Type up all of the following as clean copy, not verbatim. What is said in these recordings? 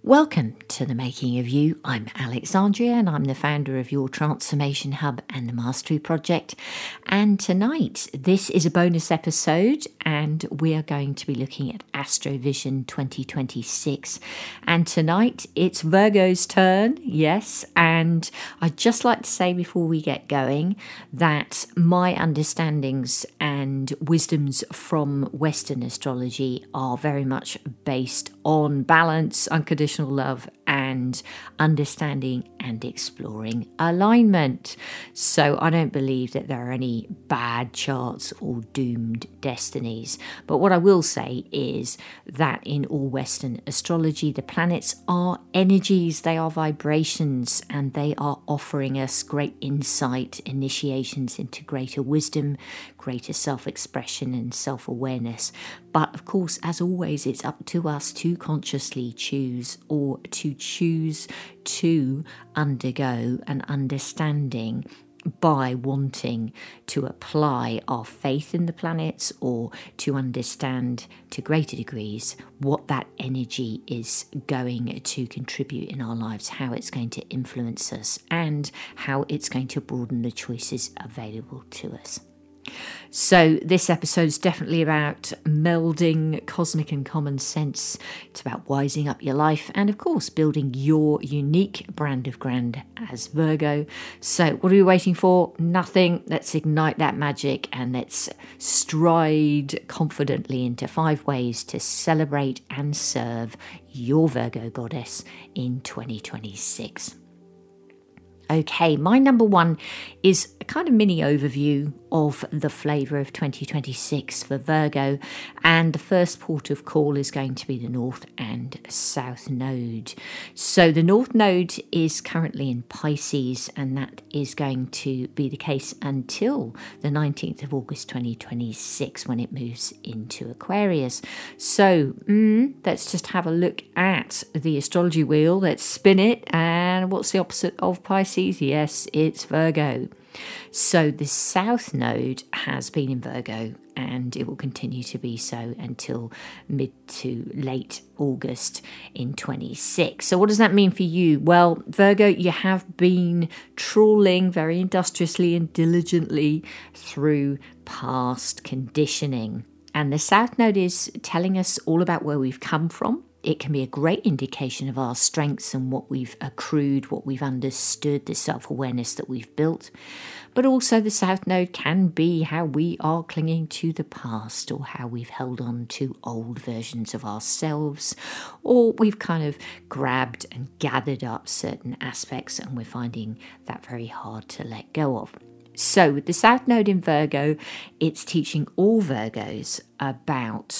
Welcome to The Making of You. I'm Alexandria and I'm the founder of Your Transformation Hub and the Mastery Project. And tonight, this is a bonus episode and we are going to be looking at Astrovision 2026. And tonight, it's Virgo's turn, yes. And I'd just like to say before we get going that my understandings and wisdoms from Western astrology are very much based on balance, unconditional love, and understanding and exploring alignment. So I don't believe that there are any bad charts or doomed destinies. But what I will say is that in all Western astrology, the planets are energies, they are vibrations, and they are offering us great insight, initiations into greater wisdom, greater self-expression and self-awareness. But of course, as always, it's up to us to consciously choose or to choose to undergo an understanding by wanting to apply our faith in the planets or to understand to greater degrees what that energy is going to contribute in our lives, how it's going to influence us, and how it's going to broaden the choices available to us. So this episode is definitely about melding cosmic and common sense. It's about wising up your life and, of course, building your unique brand of grand as Virgo. So what are we waiting for? Nothing. Let's ignite that magic and let's stride confidently into 5 ways to celebrate and serve your Virgo goddess in 2026. Okay, my number 1 is a kind of mini overview of the flavour of 2026 for Virgo, and the first port of call is going to be the North and South Node. So the North Node is currently in Pisces, and that is going to be the case until the 19th of August 2026 when it moves into Aquarius. So let's just have a look at the astrology wheel. Let's spin it, and what's the opposite of Pisces? Yes, it's Virgo. So the South Node has been in Virgo and it will continue to be so until mid to late August in 26. So what does that mean for you? Well, Virgo, you have been trawling very industriously and diligently through past conditioning. And the South Node is telling us all about where we've come from. It can be a great indication of our strengths and what we've accrued, what we've understood, the self-awareness that we've built. But also the South Node can be how we are clinging to the past or how we've held on to old versions of ourselves, or we've kind of grabbed and gathered up certain aspects and we're finding that very hard to let go of. So with the South Node in Virgo, it's teaching all Virgos about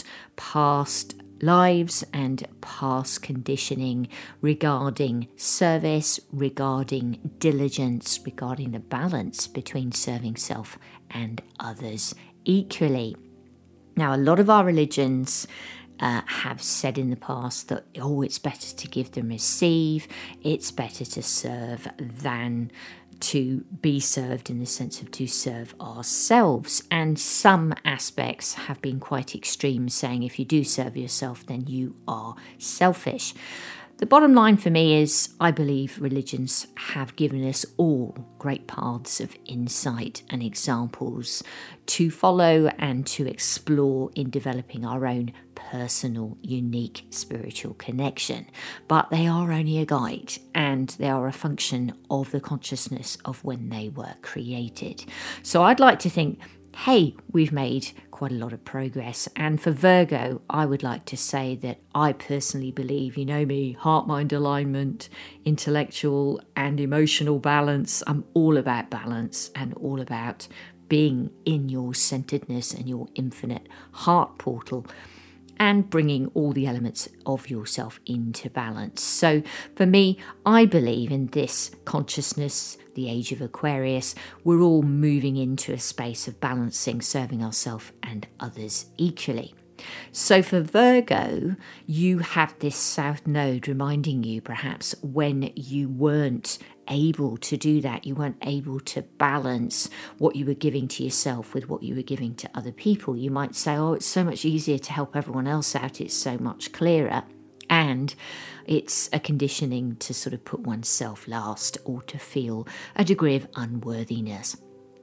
past lives and past conditioning regarding service, regarding diligence, regarding the balance between serving self and others equally. Now, a lot of our religions have said in the past that, it's better to give than receive, it's better to serve than to be served, in the sense of to serve ourselves. And some aspects have been quite extreme, saying if you do serve yourself, then you are selfish. The bottom line for me is I believe religions have given us all great paths of insight and examples to follow and to explore in developing our own personal, unique spiritual connection. But they are only a guide and they are a function of the consciousness of when they were created. So I'd like to think, hey, we've made quite a lot of progress. And for Virgo, I would like to say that I personally believe, you know me, heart-mind alignment, intellectual and emotional balance. I'm all about balance and all about being in your centeredness and your infinite heart portal and bringing all the elements of yourself into balance. So for me, I believe in this consciousness, the age of Aquarius. We're all moving into a space of balancing, serving ourselves and others equally. So for Virgo, you have this South Node reminding you perhaps when you weren't able to do that, you weren't able to balance what you were giving to yourself with what you were giving to other people. You might say, oh, it's so much easier to help everyone else out, it's so much clearer. And it's a conditioning to sort of put oneself last or to feel a degree of unworthiness.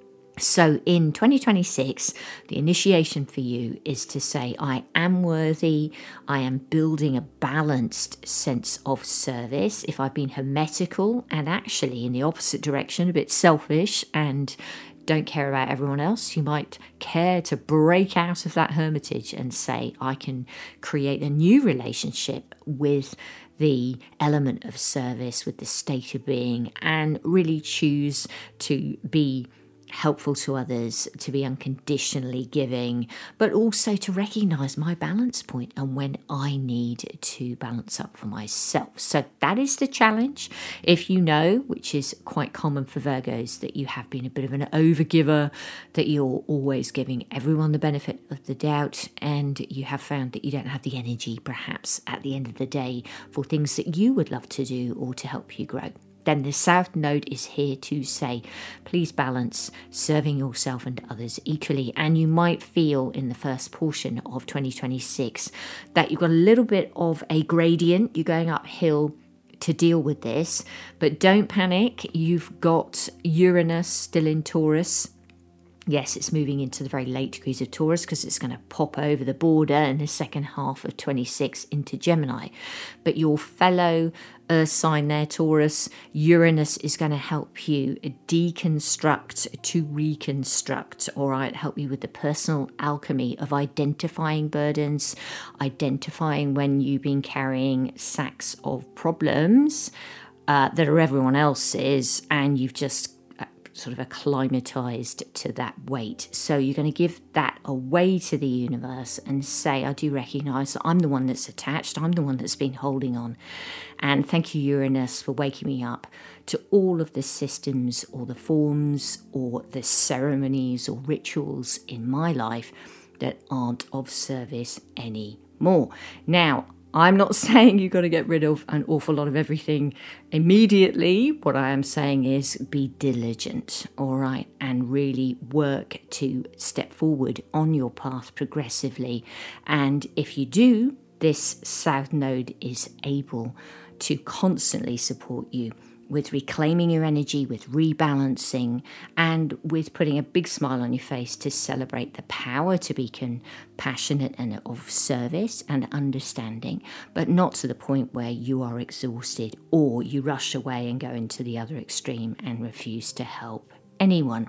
So in 2026, the initiation for you is to say, I am worthy. I am building a balanced sense of service. If I've been hermetical and actually in the opposite direction, a bit selfish and don't care about everyone else, you might care to break out of that hermitage and say, I can create a new relationship with the element of service, with the state of being, and really choose to be helpful to others, to be unconditionally giving, but also to recognize my balance point and when I need to balance up for myself. So that is the challenge. If you know, which is quite common for Virgos, that you have been a bit of an overgiver, that you're always giving everyone the benefit of the doubt, and you have found that you don't have the energy perhaps at the end of the day for things that you would love to do or to help you grow, then the South Node is here to say, please balance serving yourself and others equally. And you might feel in the first portion of 2026 that you've got a little bit of a gradient. You're going uphill to deal with this, but don't panic. You've got Uranus still in Taurus. Yes, it's moving into the very late degrees of Taurus because it's going to pop over the border in the second half of 26 into Gemini. But your fellow Earth sign there, Taurus, Uranus is going to help you deconstruct to reconstruct, all right? Help you with the personal alchemy of identifying burdens, identifying when you've been carrying sacks of problems that are everyone else's and you've just sort of acclimatized to that weight. So you're going to give that away to the universe and say, I do recognize that I'm the one that's attached. I'm the one that's been holding on. And thank you, Uranus, for waking me up to all of the systems or the forms or the ceremonies or rituals in my life that aren't of service anymore. Now, I'm not saying you've got to get rid of an awful lot of everything immediately. What I am saying is be diligent, all right, and really work to step forward on your path progressively. And if you do, this South Node is able to constantly support you with reclaiming your energy, with rebalancing, and with putting a big smile on your face to celebrate the power to be compassionate and of service and understanding, but not to the point where you are exhausted or you rush away and go into the other extreme and refuse to help anyone.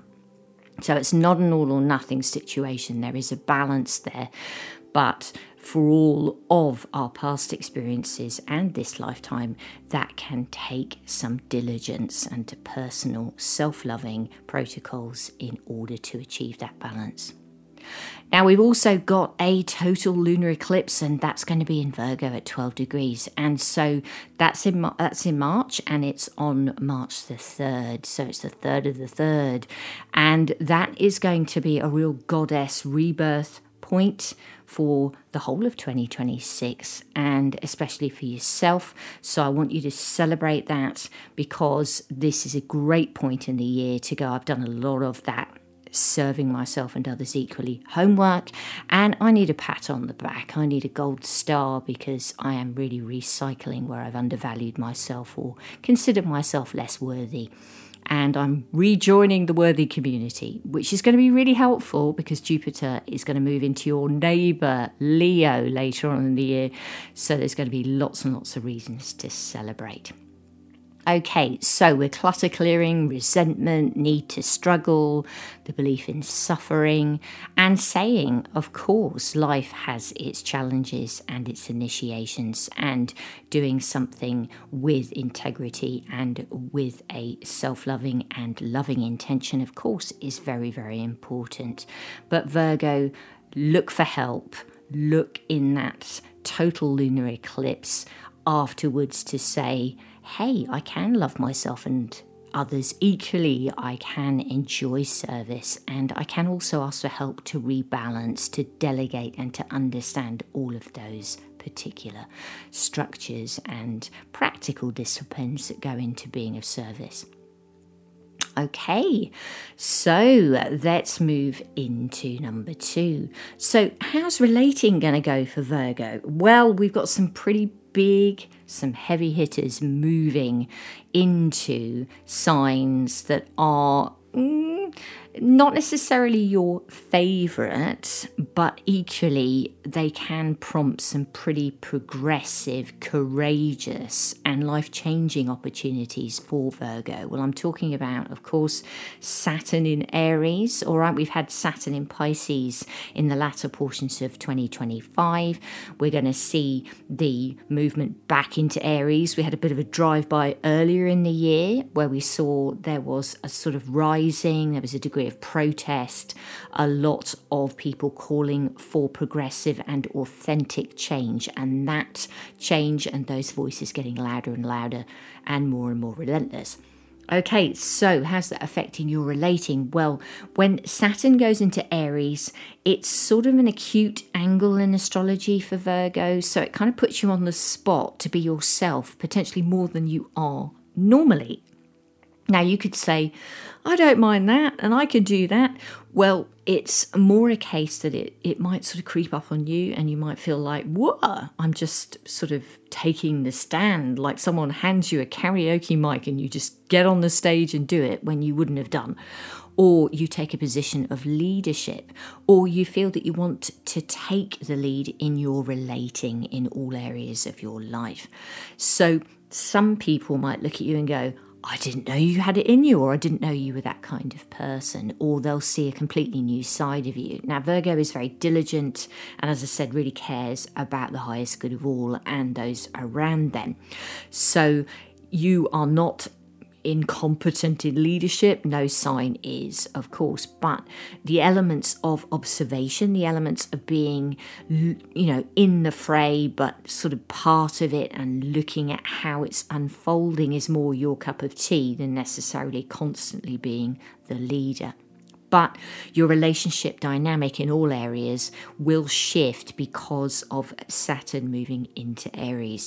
So it's not an all or nothing situation. There is a balance there. But for all of our past experiences and this lifetime, that can take some diligence and personal self-loving protocols in order to achieve that balance. Now, we've also got a total lunar eclipse, and that's going to be in Virgo at 12 degrees. And so that's in March, and it's on March the 3rd. So it's the 3rd of the 3rd. And that is going to be a real goddess rebirth point for the whole of 2026 and especially for yourself. So I want you to celebrate that because this is a great point in the year to go, I've done a lot of that serving myself and others equally homework, and I need a pat on the back. I need a gold star because I am really recycling where I've undervalued myself or considered myself less worthy. And I'm rejoining the worthy community, which is going to be really helpful because Jupiter is going to move into your neighbour, Leo, later on in the year. So there's going to be lots and lots of reasons to celebrate. Okay, so we're clutter clearing, resentment, need to struggle, the belief in suffering, and saying, of course, life has its challenges and its initiations, and doing something with integrity and with a self-loving and loving intention, of course, is very, very important. But Virgo, look for help. Look in that total lunar eclipse afterwards to say, hey, I can love myself and others equally. I can enjoy service, and I can also ask for help to rebalance, to delegate, and to understand all of those particular structures and practical disciplines that go into being of service. Okay, so let's move into number 2. So how's relating going to go for Virgo? Well, we've got some pretty some heavy hitters moving into signs that are not necessarily your favourite, but equally they can prompt some pretty progressive, courageous and life-changing opportunities for Virgo. Well, I'm talking about, of course, Saturn in Aries. All right, we've had Saturn in Pisces in the latter portions of 2025. We're going to see the movement back into Aries. We had a bit of a drive-by earlier in the year where we saw there was a sort of rising, there was a degree of protest, a lot of people calling for progressive and authentic change, and that change and those voices getting louder and louder and more relentless. Okay, so how's that affecting your relating? Well, when Saturn goes into Aries, it's sort of an acute angle in astrology for Virgo, so it kind of puts you on the spot to be yourself, potentially more than you are normally. Now, you could say, I don't mind that, and I can do that. Well, it's more a case that it might sort of creep up on you, and you might feel like, whoa, I'm just sort of taking the stand, like someone hands you a karaoke mic and you just get on the stage and do it when you wouldn't have done. Or you take a position of leadership, or you feel that you want to take the lead in your relating in all areas of your life. So some people might look at you and go, I didn't know you had it in you, or I didn't know you were that kind of person, or they'll see a completely new side of you. Now, Virgo is very diligent and, as I said, really cares about the highest good of all and those around them. So you are not incompetent in leadership, no sign is, of course, but the elements of observation, the elements of being, in the fray, but sort of part of it and looking at how it's unfolding is more your cup of tea than necessarily constantly being the leader. But your relationship dynamic in all areas will shift because of Saturn moving into Aries.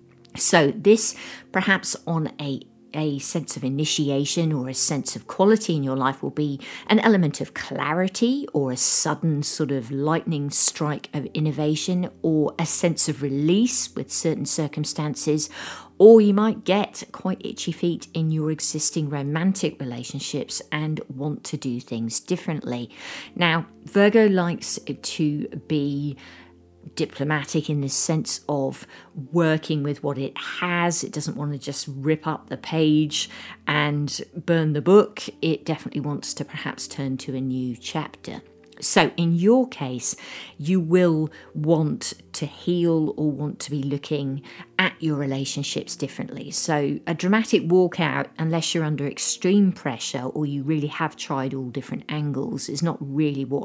So this, perhaps on a sense of initiation or a sense of quality in your life, will be an element of clarity or a sudden sort of lightning strike of innovation, or a sense of release with certain circumstances, or you might get quite itchy feet in your existing romantic relationships and want to do things differently. Now, Virgo likes to be diplomatic in the sense of working with what it has. It doesn't want to just rip up the page and burn the book. It definitely wants to perhaps turn to a new chapter. So in your case, you will want to heal or want to be looking at your relationships differently. So a dramatic walkout, unless you're under extreme pressure or you really have tried all different angles, is not really what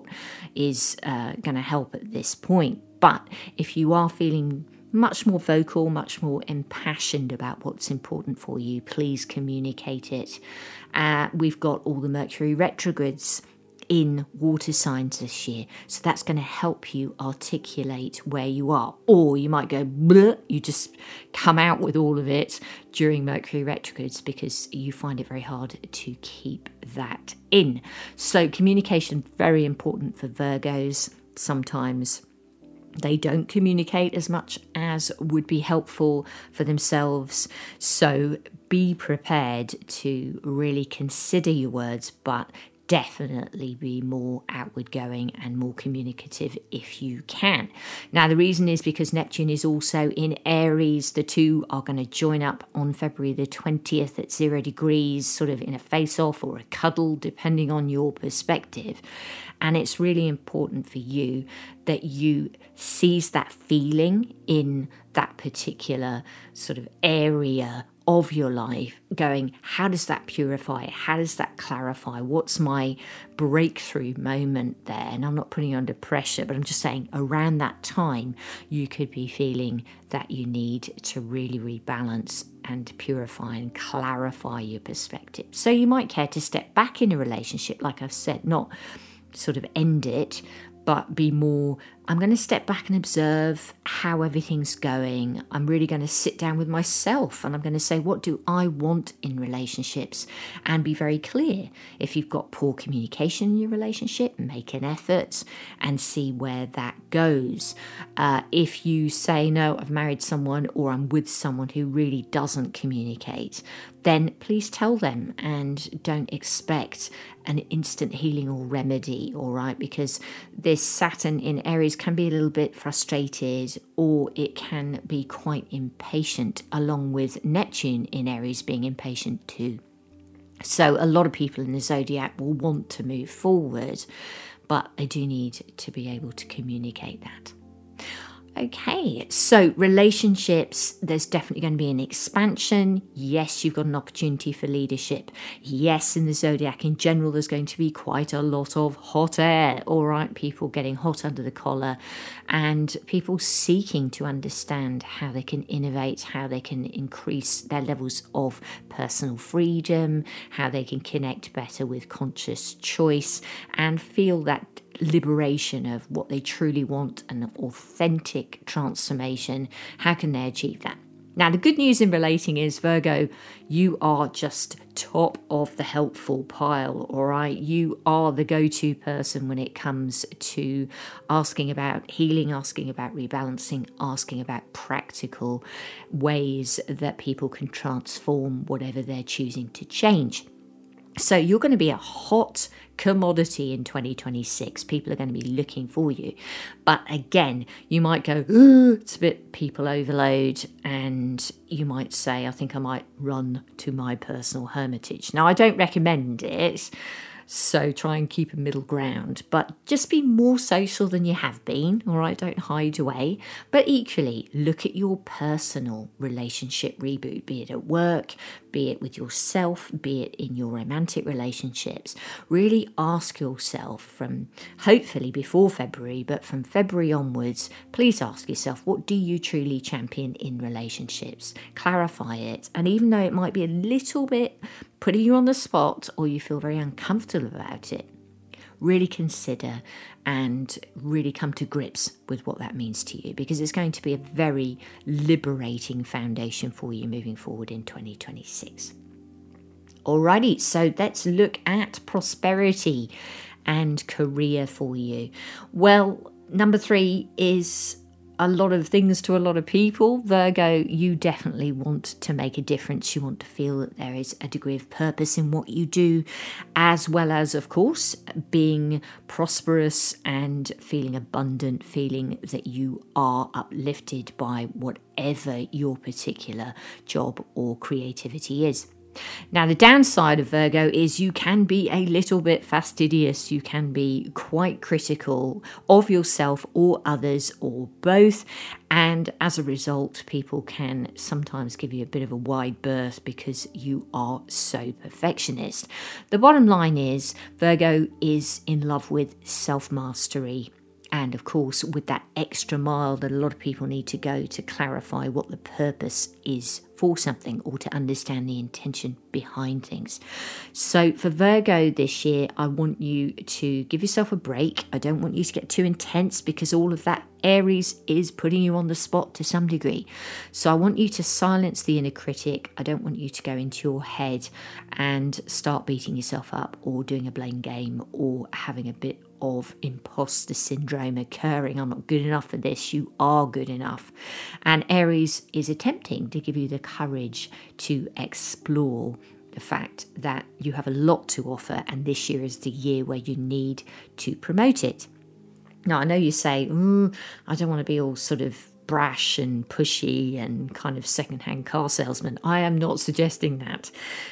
is going to help at this point. But if you are feeling much more vocal, much more impassioned about what's important for you, please communicate it. We've got all the Mercury retrogrades in water signs this year, so that's going to help you articulate where you are. Or you might go bleh, you just come out with all of it during Mercury retrogrades because you find it very hard to keep that in. So communication, very important for Virgos. Sometimes they don't communicate as much as would be helpful for themselves. So be prepared to really consider your words, but definitely be more outward going and more communicative if you can. Now, the reason is because Neptune is also in Aries. The two are going to join up on February the 20th at 0 degrees, sort of in a face-off or a cuddle, depending on your perspective. And it's really important for you that you seize that feeling in that particular sort of area of your life, going, how does that purify? How does that clarify? What's my breakthrough moment there? And I'm not putting you under pressure, but I'm just saying around that time, you could be feeling that you need to really rebalance and purify and clarify your perspective. So you might care to step back in a relationship, like I've said, not sort of end it, but be more I'm going to step back and observe how everything's going. I'm really going to sit down with myself and I'm going to say, what do I want in relationships? And be very clear. If you've got poor communication in your relationship, make an effort and see where that goes. If you say, no, I've married someone or I'm with someone who really doesn't communicate, then please tell them and don't expect an instant healing or remedy, all right? Because this Saturn in Aries can be a little bit frustrated or it can be quite impatient, along with Neptune in Aries being impatient too. So a lot of people in the zodiac will want to move forward, but they do need to be able to communicate that. Okay, so relationships, there's definitely going to be an expansion. Yes, you've got an opportunity for leadership. Yes, in the zodiac in general, there's going to be quite a lot of hot air. All right, people getting hot under the collar and people seeking to understand how they can innovate, how they can increase their levels of personal freedom, how they can connect better with conscious choice and feel that liberation of what they truly want, an authentic transformation. How can they achieve that? Now, the good news in relating is, Virgo, you are just top of the helpful pile, all right? You are the go-to person when it comes to asking about healing, asking about rebalancing, asking about practical ways that people can transform whatever they're choosing to change. So you're going to be a hot commodity in 2026. People are going to be looking for you. But again, you might go, it's a bit people overload. And you might say, I think I might run to my personal hermitage. Now, I don't recommend it. So try and keep a middle ground, but just be more social than you have been, all right? Don't hide away. But equally, look at your personal relationship reboot, be it at work, be it with yourself, be it in your romantic relationships. Really ask yourself from, hopefully before February, but from February onwards, please ask yourself, what do you truly champion in relationships? Clarify it. And even though it might be a little bit putting you on the spot or you feel very uncomfortable about it, really consider and really come to grips with what that means to you, because it's going to be a very liberating foundation for you moving forward in 2026. Alrighty, so let's look at prosperity and career for you. Well, number 3 is a lot of things to a lot of people. Virgo, you definitely want to make a difference. You want to feel that there is a degree of purpose in what you do, as well as, of course, being prosperous and feeling abundant, feeling that you are uplifted by whatever your particular job or creativity is. Now, the downside of Virgo is you can be a little bit fastidious. You can be quite critical of yourself or others or both. And as a result, people can sometimes give you a bit of a wide berth because you are so perfectionist. The bottom line is Virgo is in love with self-mastery. And of course, with that extra mile that a lot of people need to go to clarify what the purpose is for something or to understand the intention behind things. So for Virgo this year, I want you to give yourself a break. I don't want you to get too intense because all of that Aries is putting you on the spot to some degree. So I want you to silence the inner critic. I don't want you to go into your head and start beating yourself up or doing a blame game or having a bit of imposter syndrome occurring. I'm not good enough for this. You are good enough. And Aries is attempting to give you the courage to explore the fact that you have a lot to offer, and this year is the year where you need to promote it. Now, I know you say, I don't want to be all sort of brash and pushy and kind of second-hand car salesman. I am not suggesting that.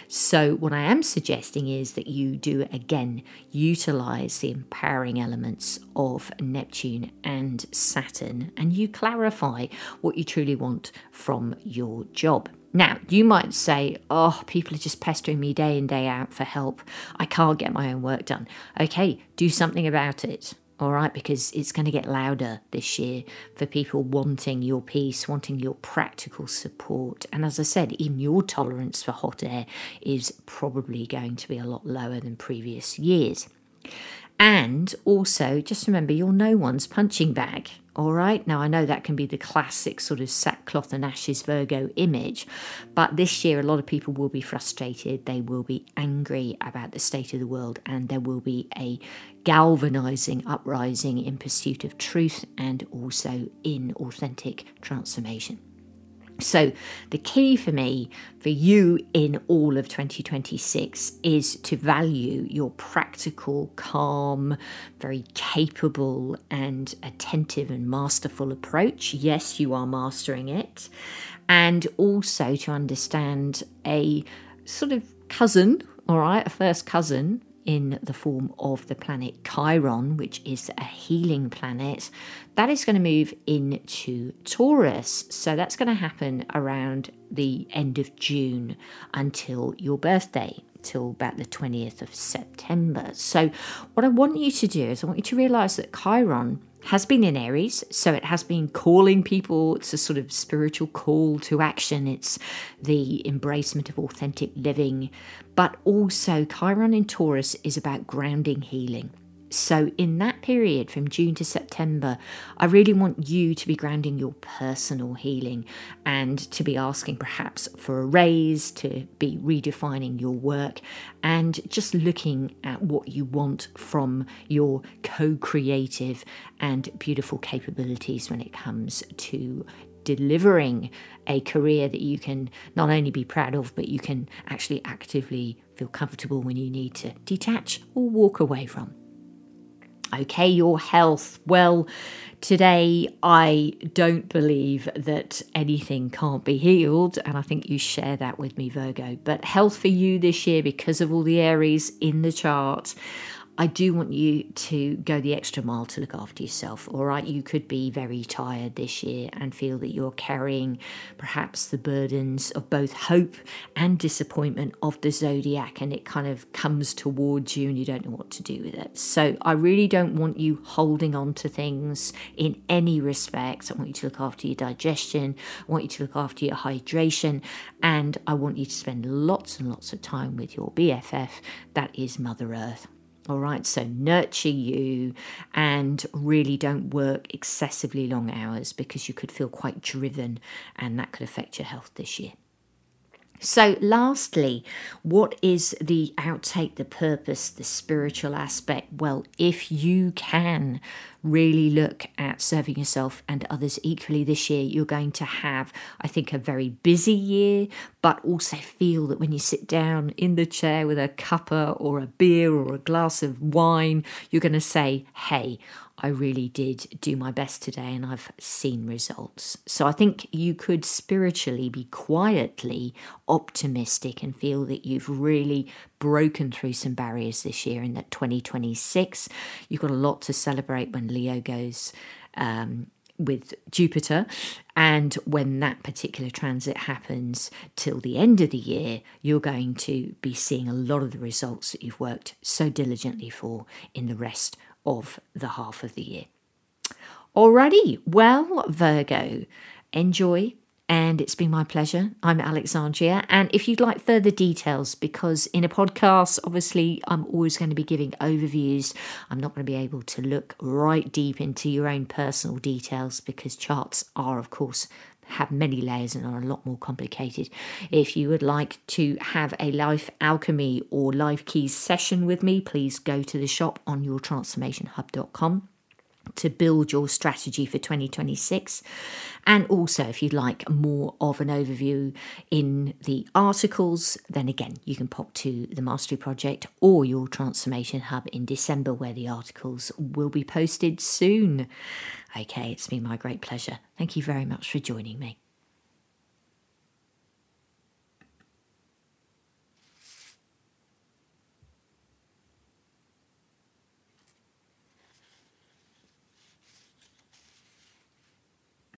So what I am suggesting is that you do, again, utilize the empowering elements of Neptune and Saturn, and you clarify what you truly want from your job. Now, you might say, people are just pestering me day in, day out for help. I can't get my own work done. Okay, do something about it. All right, because it's going to get louder this year for people wanting your peace, wanting your practical support. And as I said, even your tolerance for hot air is probably going to be a lot lower than previous years. And also, just remember, you're no one's punching bag. All right. Now, I know that can be the classic sort of sackcloth and ashes Virgo image, but this year a lot of people will be frustrated. They will be angry about the state of the world, and there will be a galvanizing uprising in pursuit of truth and also in authentic transformation. So the key for me, for you in all of 2026, is to value your practical, calm, very capable and attentive and masterful approach. Yes, you are mastering it. And also to understand a sort of cousin, all right, a first cousin in the form of the planet Chiron, which is a healing planet, that is going to move into Taurus. So that's going to happen around the end of June until your birthday, till about the 20th of September. So what I want you to do is I want you to realize that Chiron has been in Aries, so it has been calling people. It's a sort of spiritual call to action. It's the embracement of authentic living. But also Chiron in Taurus is about grounding, healing. So in that period from June to September, I really want you to be grounding your personal healing and to be asking perhaps for a raise, to be redefining your work and just looking at what you want from your co-creative and beautiful capabilities when it comes to delivering a career that you can not only be proud of, but you can actually actively feel comfortable when you need to detach or walk away from. Okay, your health. Well, today I don't believe that anything can't be healed, and I think you share that with me, Virgo. But health for you this year, because of all the Aries in the chart, I do want you to go the extra mile to look after yourself, all right? You could be very tired this year and feel that you're carrying perhaps the burdens of both hope and disappointment of the zodiac, and it kind of comes towards you and you don't know what to do with it. So I really don't want you holding on to things in any respect. I want you to look after your digestion. I want you to look after your hydration, and I want you to spend lots and lots of time with your BFF, that is Mother Earth. All right, so nurture you and really don't work excessively long hours because you could feel quite driven and that could affect your health this year. So lastly, what is the outtake, the purpose, the spiritual aspect? Well, if you can really look at serving yourself and others equally this year, you're going to have, I think, a very busy year, but also feel that when you sit down in the chair with a cuppa or a beer or a glass of wine, you're going to say, hey, I really did do my best today and I've seen results. So I think you could spiritually be quietly optimistic and feel that you've really broken through some barriers this year, and that 2026, you've got a lot to celebrate when Leo goes with Jupiter, and when that particular transit happens till the end of the year, you're going to be seeing a lot of the results that you've worked so diligently for in the rest of the half of the year. Alrighty, well, Virgo, enjoy, and it's been my pleasure. I'm Alexandria, and if you'd like further details, because in a podcast, obviously, I'm always going to be giving overviews. I'm not going to be able to look right deep into your own personal details because charts are, of course, have many layers and are a lot more complicated. If you would like to have a Life Alchemy or Life Keys session with me, please go to the shop on yourtransformationhub.com to build your strategy for 2026. And also, if you'd like more of an overview in the articles, then again, you can pop to the Mastery Project or your Transformation Hub in December, where the articles will be posted soon. Okay, it's been my great pleasure. Thank you very much for joining me.